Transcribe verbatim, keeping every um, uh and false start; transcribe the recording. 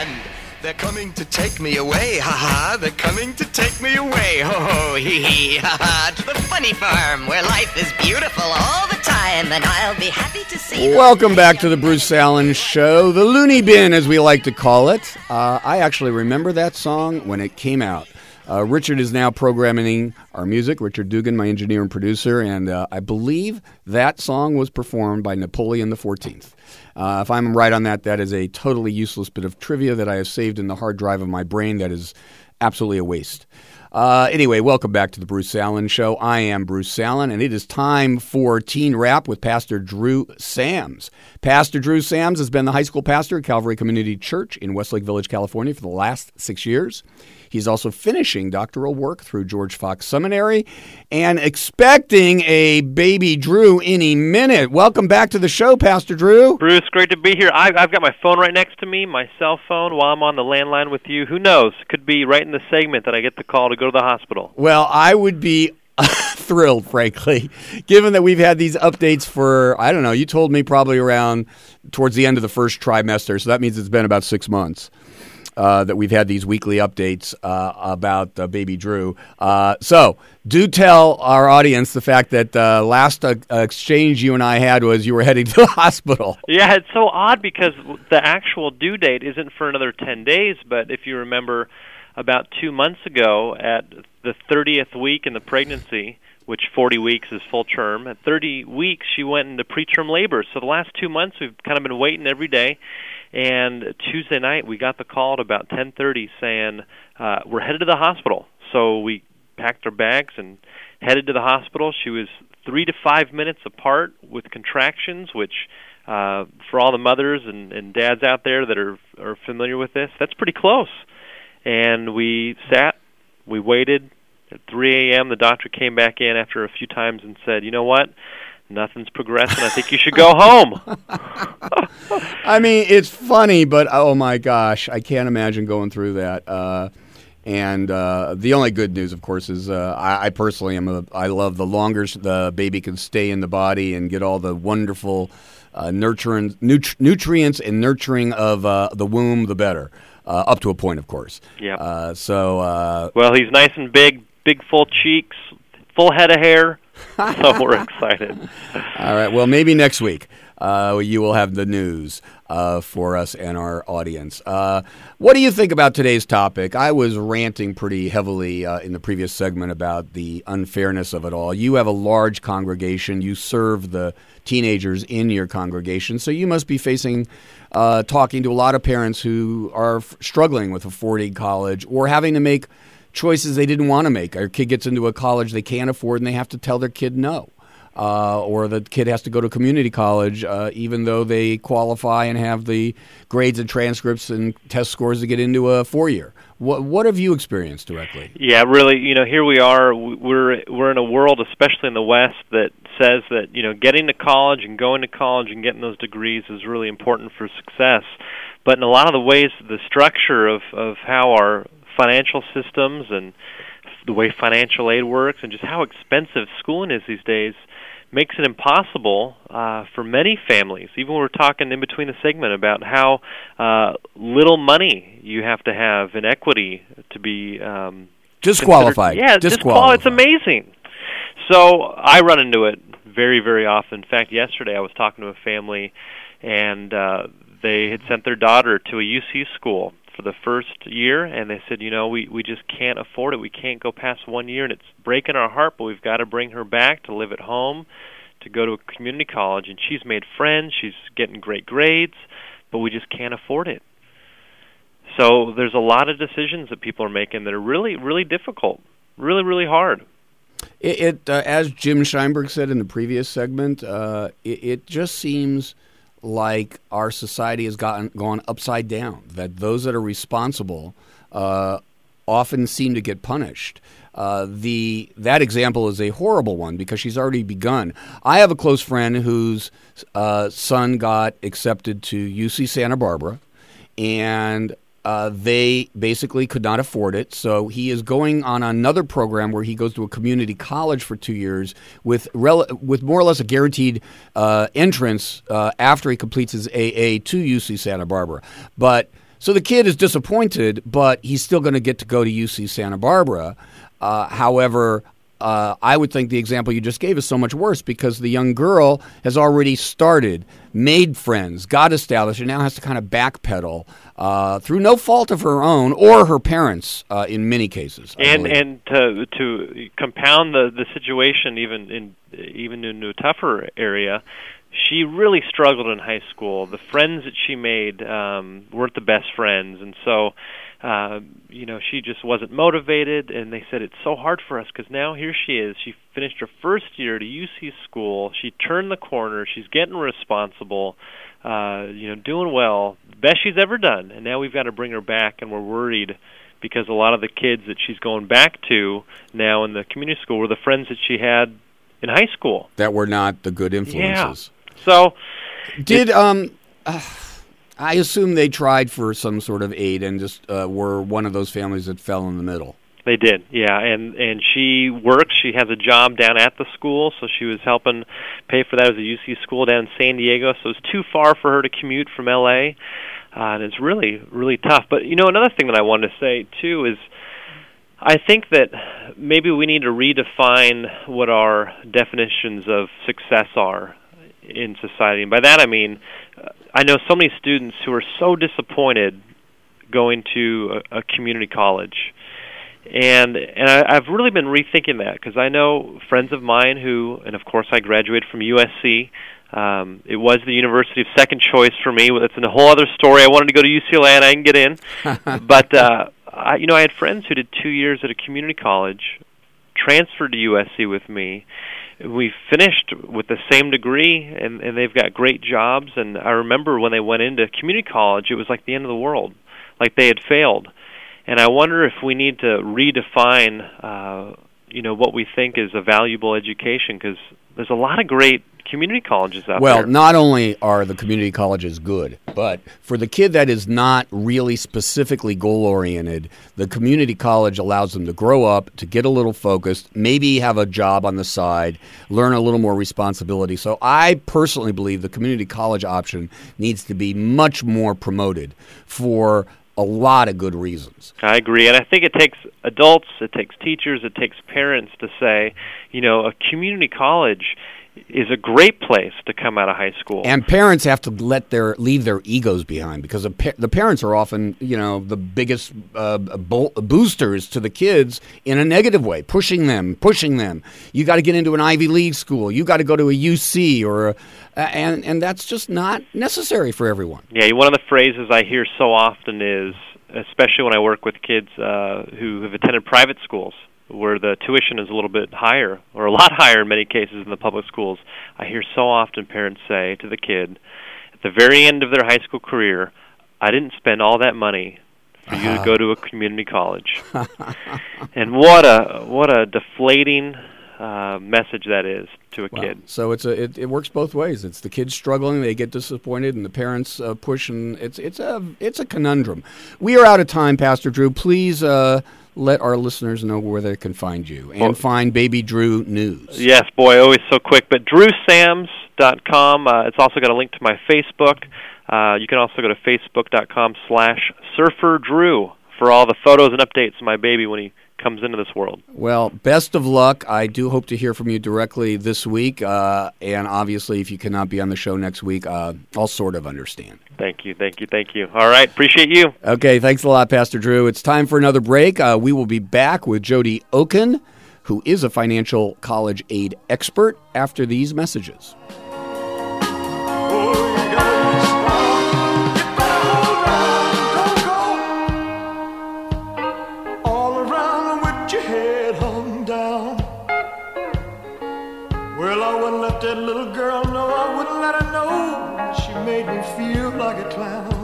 land. They're coming to take me away, ha-ha. They're coming to take me away, ho-ho, hee-hee, ha-ha. To the funny farm where life is beautiful all the time, and I'll be happy to see... Welcome back to the Bruce Allen Show, the Looney Bin, as we like to call it. Uh, I actually remember that song when it came out. Uh, Richard is now programming our music, Richard Dugan, my engineer and producer, and uh, I believe that song was performed by Napoleon the fourteenth. Uh, if I'm right on that, that is a totally useless bit of trivia that I have saved in the hard drive of my brain that is absolutely a waste. Uh, anyway, welcome back to the Bruce Allen Show. I am Bruce Allen, and it is time for Teen Rap with Pastor Drew Sams. Pastor Drew Sams has been the high school pastor at Calvary Community Church in Westlake Village, California for the last six years. He's also finishing doctoral work through George Fox Seminary and expecting a baby Drew any minute. Welcome back to the show, Pastor Drew. Bruce, great to be here. I've, I've got my phone right next to me, my cell phone, while I'm on the landline with you. Who knows? Could be right in the segment that I get the call to go to the hospital. Well, I would be thrilled, frankly, given that we've had these updates for, I don't know, you told me probably around towards the end of the first trimester, so that means it's been about six months. Uh, that we've had these weekly updates uh, about uh, baby Drew. Uh, so do tell our audience the fact that uh, last uh, exchange you and I had was you were heading to the hospital. Yeah, it's so odd because the actual due date isn't for another ten days, but if you remember about two months ago at the thirtieth week in the pregnancy, which forty weeks is full term, at thirty weeks she went into preterm labor. So the last two months we've kind of been waiting every day. And Tuesday night, we got the call at about ten thirty saying, uh, we're headed to the hospital. So we packed our bags and headed to the hospital. She was three to five minutes apart with contractions, which uh, for all the mothers and, and dads out there that are, are familiar with this, that's pretty close. And we sat, we waited. At three a.m., the doctor came back in after a few times and said, you know what? Nothing's progressing. I think you should go home. I mean, it's funny, but oh my gosh, I can't imagine going through that. Uh, and uh, the only good news, of course, is uh, I, I personally am a, I love the longer the baby can stay in the body and get all the wonderful uh, nurturing, nut- nutrients and nurturing of uh, the womb, the better. Uh, up to a point, of course. Yeah. Uh, so. Uh, well, he's nice and big, big full cheeks, full head of hair. So we're excited. All right. Well, maybe next week uh, you will have the news uh, for us and our audience. Uh, what do you think about today's topic? I was ranting pretty heavily uh, in the previous segment about the unfairness of it all. You have a large congregation. You serve the teenagers in your congregation, so you must be facing uh, talking to a lot of parents who are f- struggling with affording college or having to make choices they didn't want to make. Our kid gets into a college they can't afford, and they have to tell their kid no. Uh, or the kid has to go to community college, uh, even though they qualify and have the grades and transcripts and test scores to get into a four-year. What what have you experienced directly? Yeah, really. You know, here we are. We're we're in a world, especially in the West, that says that you know getting to college and going to college and getting those degrees is really important for success. But in a lot of the ways, the structure of of how our financial systems and the way financial aid works and just how expensive schooling is these days makes it impossible uh, for many families. Even we were talking in between the segment about how uh, little money you have to have in equity to be um, disqualified. Yeah, disqualified. It's amazing. So I run into it very, very often. In fact, yesterday I was talking to a family, and uh, they had sent their daughter to a U C school for the first year, and they said, you know, we, we just can't afford it. We can't go past one year, and it's breaking our heart, but we've got to bring her back to live at home, to go to a community college, and she's made friends, she's getting great grades, but we just can't afford it. So there's a lot of decisions that people are making that are really, really difficult, really, really hard. It, it uh, as Jim Scheinberg said in the previous segment, uh, it, it just seems like our society has gotten gone upside down, that those that are responsible uh, often seem to get punished. Uh, the that example is a horrible one because she's already begun. I have a close friend whose uh, son got accepted to U C Santa Barbara, and uh, they basically could not afford it. So he is going on another program where he goes to a community college for two years with rel- with more or less a guaranteed uh, entrance uh, after he completes his A A to U C Santa Barbara. But So the kid is disappointed, but he's still going to get to go to U C Santa Barbara. Uh, however, uh, I would think the example you just gave is so much worse because the young girl has already started, made friends, got established, and now has to kind of backpedal uh, through no fault of her own or her parents uh, in many cases. I And believe. and to to compound the, the situation even in even into a tougher area, she really struggled in high school. The friends that she made um, weren't the best friends, and so uh, you know she just wasn't motivated. And they said it's so hard for us because now here she is. She finished her first year at a U C school. She turned the corner. She's getting responsible. Uh, you know, doing well, best she's ever done. And now we've got to bring her back, and we're worried because a lot of the kids that she's going back to now in the community school were the friends that she had in high school. That were not the good influences. Yeah. So, Did um, uh, I assume they tried for some sort of aid and just uh, were one of those families that fell in the middle? They did, yeah, and and she works. She has a job down at the school, so she was helping pay for that. It was a U C school down in San Diego, so it's too far for her to commute from L A, uh, and it's really, really tough. But, you know, another thing that I wanted to say, too, is I think that maybe we need to redefine what our definitions of success are in society. And by that I mean, uh, I know so many students who are so disappointed going to a, a community college. And and I, I've really been rethinking that because I know friends of mine who, and of course I graduated from U S C. Um, it was the university of second choice for me. That's a whole other story. I wanted to go to U C L A and I didn't get in. but, uh, I, you know, I had friends who did two years at a community college, transferred to U S C with me. We finished with the same degree, and, and they've got great jobs. And I remember when they went into community college, it was like the end of the world, like they had failed. And I wonder if we need to redefine, uh, you know, what we think is a valuable education, because there's a lot of great community colleges out well, there. Well, not only are the community colleges good, but for the kid that is not really specifically goal-oriented, the community college allows them to grow up, to get a little focused, maybe have a job on the side, learn a little more responsibility. So I personally believe the community college option needs to be much more promoted for a lot of good reasons. I agree, and I think it takes adults, it takes teachers, it takes parents to say, you know, a community college is a great place to come out of high school. And parents have to let their leave their egos behind because the, pa- the parents are often, you know, the biggest uh, bo- boosters to the kids in a negative way, pushing them, pushing them. You got to get into an Ivy League school. You got to go to a U C or, a, uh, and and that's just not necessary for everyone. Yeah, one of the phrases I hear so often is, especially when I work with kids uh, who have attended private schools, where the tuition is a little bit higher, or a lot higher in many cases in the public schools, I hear so often parents say to the kid, at the very end of their high school career, I didn't spend all that money for you uh-huh. to go to a community college. And what a what a deflating uh, message that is to a wow. kid. So it's a it, it works both ways. It's the kids struggling, they get disappointed, and the parents uh, push, and it's it's a it's a conundrum. We are out of time, Pastor Drew. Please uh, let our listeners know where they can find you and well, find Baby Drew News. Yes, boy, always so quick. But drew sams dot com. Uh, it's also got a link to my Facebook. Uh, you can also go to facebook dot com slash surfer drew for all the photos and updates of my baby when he comes into this world. Well, best of luck. I do hope to hear from you directly this week. Uh, and obviously, if you cannot be on the show next week, uh, I'll sort of understand. Thank you, thank you, thank you. All right, appreciate you. Okay, thanks a lot, Pastor Drew. It's time for another break. Uh, we will be back with Jody Oken, who is a financial college aid expert, after these messages. That little girl, no, I wouldn't let her know. She made me feel like a clown.